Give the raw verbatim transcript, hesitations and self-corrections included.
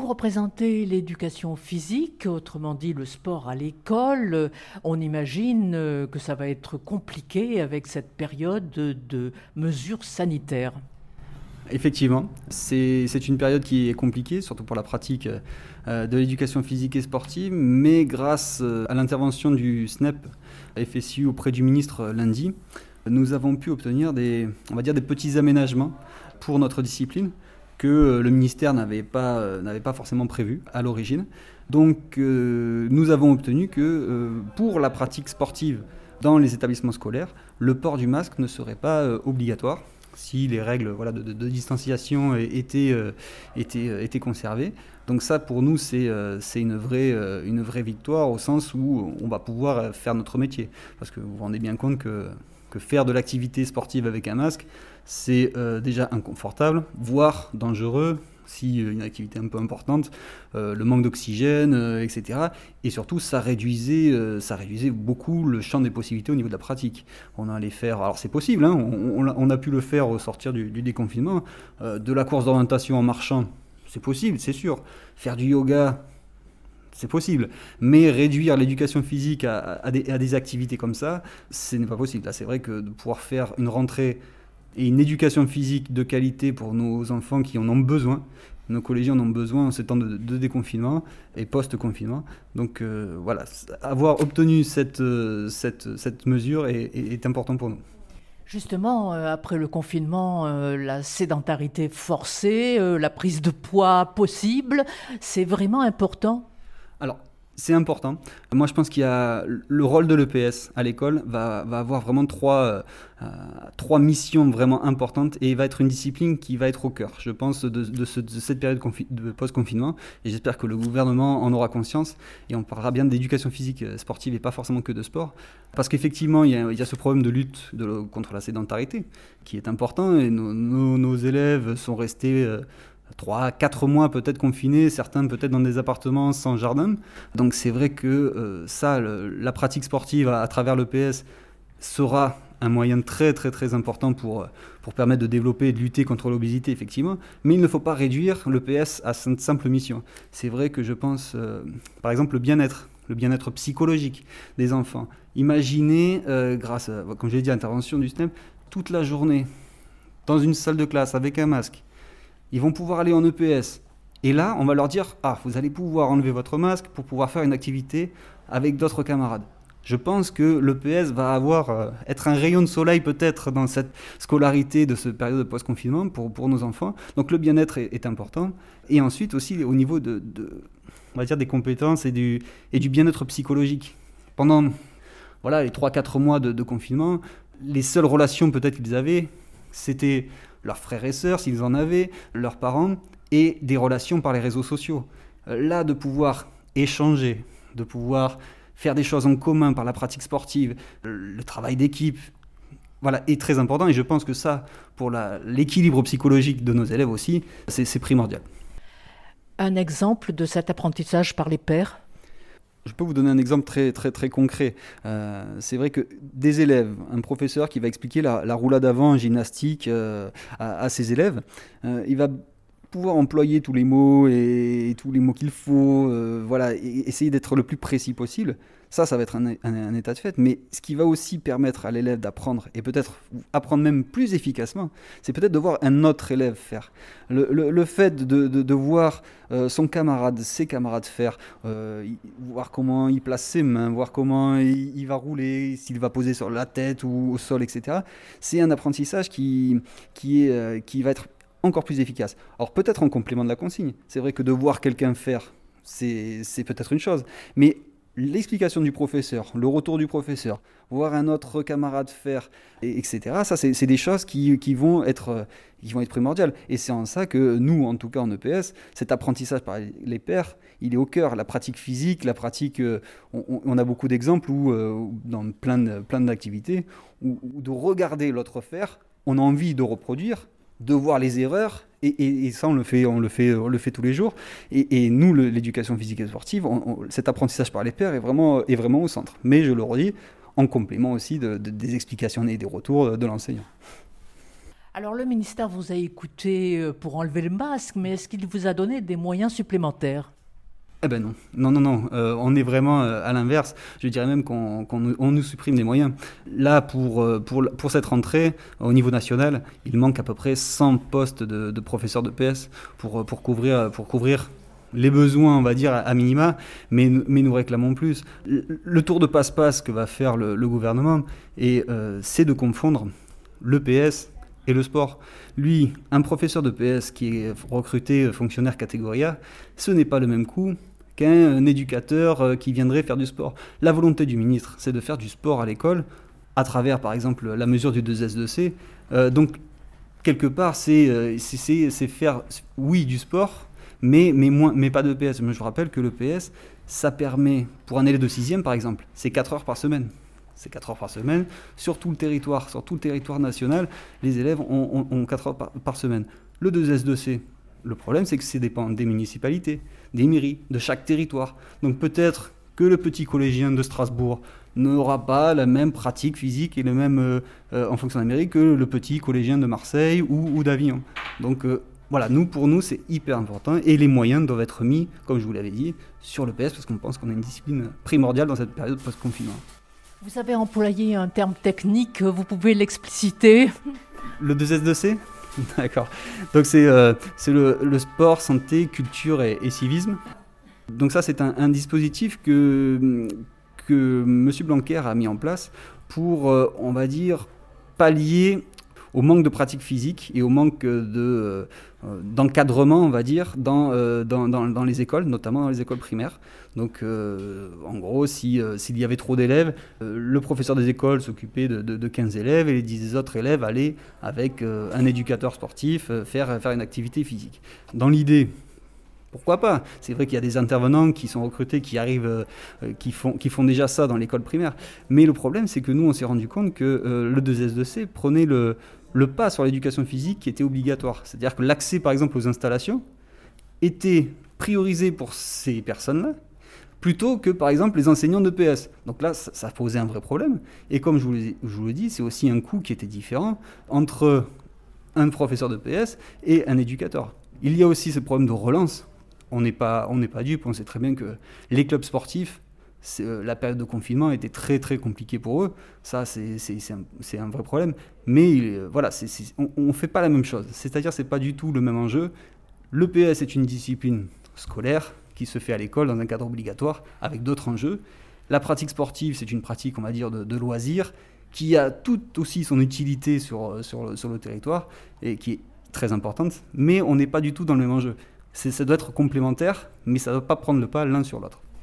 vous représentez l'éducation physique, autrement dit le sport à l'école. On imagine que ça va être compliqué avec cette période de mesures sanitaires. Effectivement, c'est, c'est une période qui est compliquée, surtout pour la pratique euh, de l'éducation physique et sportive, mais grâce à l'intervention du S N E P F S U auprès du ministre lundi, nous avons pu obtenir des, on va dire des petits aménagements pour notre discipline que le ministère n'avait pas, euh, n'avait pas forcément prévu à l'origine. Donc euh, nous avons obtenu que euh, pour la pratique sportive dans les établissements scolaires, le port du masque ne serait pas euh, obligatoire, si les règles voilà, de, de, de distanciation étaient, euh, étaient, euh, étaient conservées. Donc ça, pour nous, c'est, euh, c'est une, vraie, euh, une vraie victoire au sens où on va pouvoir faire notre métier. Parce que vous vous rendez bien compte que, que faire de l'activité sportive avec un masque, c'est euh, déjà inconfortable, voire dangereux, si une activité un peu importante, euh, le manque d'oxygène, euh, et cetera. Et surtout, ça réduisait, euh, ça réduisait beaucoup le champ des possibilités au niveau de la pratique. On allait faire, alors c'est possible, hein, on, on, on a pu le faire au sortir du, du déconfinement, euh, de la course d'orientation en marchant, c'est possible, c'est sûr. Faire du yoga, c'est possible. Mais réduire l'éducation physique à, à, des, à des activités comme ça, ce n'est pas possible. Là, c'est vrai que de pouvoir faire une rentrée et une éducation physique de qualité pour nos enfants qui en ont besoin. Nos collégiens en ont besoin en ces temps de, de déconfinement et post-confinement. Donc euh, voilà, avoir obtenu cette, euh, cette, cette mesure est, est, est important pour nous. Justement, euh, après le confinement, euh, la sédentarité forcée, euh, la prise de poids possible, c'est vraiment important ? Alors, c'est important. Moi, je pense qu'il y a le rôle de l'E P S à l'école va, va avoir vraiment trois, euh, trois missions vraiment importantes et va être une discipline qui va être au cœur, je pense, de, de, ce, de cette période confi- de post-confinement. Et j'espère que le gouvernement en aura conscience et on parlera bien d'éducation physique sportive et pas forcément que de sport. Parce qu'effectivement, il y a, il y a ce problème de lutte de, contre la sédentarité qui est important et nos, nos, nos élèves sont restés... Euh, trois, quatre mois peut-être confinés, certains peut-être dans des appartements sans jardin. Donc c'est vrai que euh, ça, le, la pratique sportive à, à travers l'E P S sera un moyen très très très important pour, pour permettre de développer et de lutter contre l'obésité, effectivement. Mais il ne faut pas réduire l'E P S à cette simple mission. C'est vrai que je pense, euh, par exemple, le bien-être, le bien-être psychologique des enfants. Imaginez, euh, grâce à, comme je l'ai dit, à l'intervention du S N E P, toute la journée, dans une salle de classe avec un masque, ils vont pouvoir aller en E P S. Et là, on va leur dire « Ah, vous allez pouvoir enlever votre masque pour pouvoir faire une activité avec d'autres camarades. » Je pense que l'E P S va avoir, euh, être un rayon de soleil peut-être dans cette scolarité de cette période de post-confinement pour, pour nos enfants. Donc le bien-être est, est important. Et ensuite aussi au niveau de, de, on va dire des compétences et du, et du bien-être psychologique. Pendant voilà, les trois quatre mois de, de confinement, les seules relations peut-être qu'ils avaient, c'était leurs frères et sœurs, s'ils en avaient, leurs parents, et des relations par les réseaux sociaux. Là, de pouvoir échanger, de pouvoir faire des choses en commun par la pratique sportive, le travail d'équipe, voilà, est très important. Et je pense que ça, pour la, l'équilibre psychologique de nos élèves aussi, c'est, c'est primordial. Un exemple de cet apprentissage par les pairs ? Je peux vous donner un exemple très, très, très concret. Euh, c'est vrai que des élèves, un professeur qui va expliquer la, la roulade avant en gymnastique euh, à, à ses élèves, euh, il va pouvoir employer tous les mots et, et tous les mots qu'il faut, euh, voilà, et essayer d'être le plus précis possible. Ça, ça va être un, un, un état de fait. Mais ce qui va aussi permettre à l'élève d'apprendre, et peut-être apprendre même plus efficacement, c'est peut-être de voir un autre élève faire. Le, le, le fait de, de, de voir euh, son camarade, ses camarades faire, euh, voir comment il place ses mains, voir comment il, il va rouler, s'il va poser sur la tête ou au sol, et cetera. C'est un apprentissage qui, qui, est, euh, qui va être encore plus efficace. Alors peut-être en complément de la consigne. C'est vrai que de voir quelqu'un faire, c'est, c'est peut-être une chose. Mais l'explication du professeur, le retour du professeur, voir un autre camarade faire, et, etc. Ça, c'est, c'est des choses qui, qui, vont être, qui vont être primordiales. Et c'est en ça que nous, en tout cas en E P S, cet apprentissage par les pairs, il est au cœur. La pratique physique, la pratique... Euh, on, on a beaucoup d'exemples où, euh, dans plein, de, plein d'activités, où, où de regarder l'autre faire, on a envie de reproduire, de voir les erreurs, et, et, et ça on le fait, on le fait, on le fait tous les jours. Et, et nous, le, l'éducation physique et sportive, on, on, cet apprentissage par les pairs est vraiment, est vraiment au centre. Mais je le redis, en complément aussi de, de, des explications et des retours de l'enseignant. Alors le ministère vous a écouté euh, pour enlever le masque, mais est-ce qu'il vous a donné des moyens supplémentaires? Eh ben non, non, non, non. Euh, on est vraiment euh, à l'inverse. Je dirais même qu'on, qu'on nous, on nous supprime des moyens. Là, pour, euh, pour, pour cette rentrée, au niveau national, il manque à peu près cent postes de, de professeurs de P S pour, pour, couvrir, pour couvrir les besoins, on va dire, à minima, mais, mais nous réclamons plus. Le, le tour de passe-passe que va faire le, le gouvernement, et, euh, c'est de confondre le P S et le sport. Lui, un professeur de P S qui est recruté fonctionnaire catégorie A, ce n'est pas le même coût qu'un éducateur qui viendrait faire du sport. La volonté du ministre, c'est de faire du sport à l'école, à travers, par exemple, la mesure du deux S deux C. Euh, donc, quelque part, c'est, euh, c'est, c'est, c'est faire, oui, du sport, mais, mais, moins, mais pas de P S. Mais je vous rappelle que le P S, ça permet, pour un élève de sixième, par exemple, c'est quatre heures par semaine. C'est quatre heures par semaine, sur tout le territoire, sur tout le territoire national, les élèves ont, ont, ont quatre heures par, par semaine. Le deux S deux C, le problème, c'est que ça dépend des municipalités, des mairies, de chaque territoire. Donc peut-être que le petit collégien de Strasbourg n'aura pas la même pratique physique et le même, euh, euh, en fonction de la mairie, que le petit collégien de Marseille ou, ou d'Avignon. Donc euh, voilà, nous, pour nous, c'est hyper important et les moyens doivent être mis, comme je vous l'avais dit, sur le P S parce qu'on pense qu'on a une discipline primordiale dans cette période post-confinement. Vous avez employé un terme technique, vous pouvez l'expliciter? Le deux S deux C ? D'accord. Donc c'est, euh, c'est le, le sport, santé, culture et, et civisme. Donc ça, c'est un, un dispositif que, que M. Blanquer a mis en place pour, euh, on va dire, pallier au manque de pratique physique et au manque de, euh, d'encadrement, on va dire, dans, euh, dans, dans, dans les écoles, notamment dans les écoles primaires. Donc, euh, en gros, si, euh, s'il y avait trop d'élèves, euh, le professeur des écoles s'occupait de, de, de quinze élèves et les dix autres élèves allaient, avec euh, un éducateur sportif, euh, faire, faire une activité physique. Dans l'idée, pourquoi pas ? C'est vrai qu'il y a des intervenants qui sont recrutés, qui arrivent, euh, qui, font, qui font déjà ça dans l'école primaire. Mais le problème, c'est que nous, on s'est rendu compte que euh, le deux S deux C prenait le, le pas sur l'éducation physique qui était obligatoire. C'est-à-dire que l'accès, par exemple, aux installations était priorisé pour ces personnes-là, plutôt que, par exemple, les enseignants de P S. Donc là, ça, ça posait un vrai problème. Et comme je vous, le, je vous le dis, c'est aussi un coût qui était différent entre un professeur de P S et un éducateur. Il y a aussi ce problème de relance. On n'est pas, on n'est pas dupe, on sait très bien que les clubs sportifs, c'est, euh, la période de confinement était très très compliquée pour eux. Ça, c'est, c'est, c'est, un, c'est un vrai problème. Mais euh, voilà, c'est, c'est, on ne fait pas la même chose. C'est-à-dire, c'est pas du tout le même enjeu. Le P S est une discipline scolaire qui se fait à l'école dans un cadre obligatoire avec d'autres enjeux. La pratique sportive, c'est une pratique, on va dire, de, de loisir qui a tout aussi son utilité sur, sur, sur le territoire et qui est très importante, mais on n'est pas du tout dans le même enjeu. C'est, ça doit être complémentaire, mais ça ne doit pas prendre le pas l'un sur l'autre.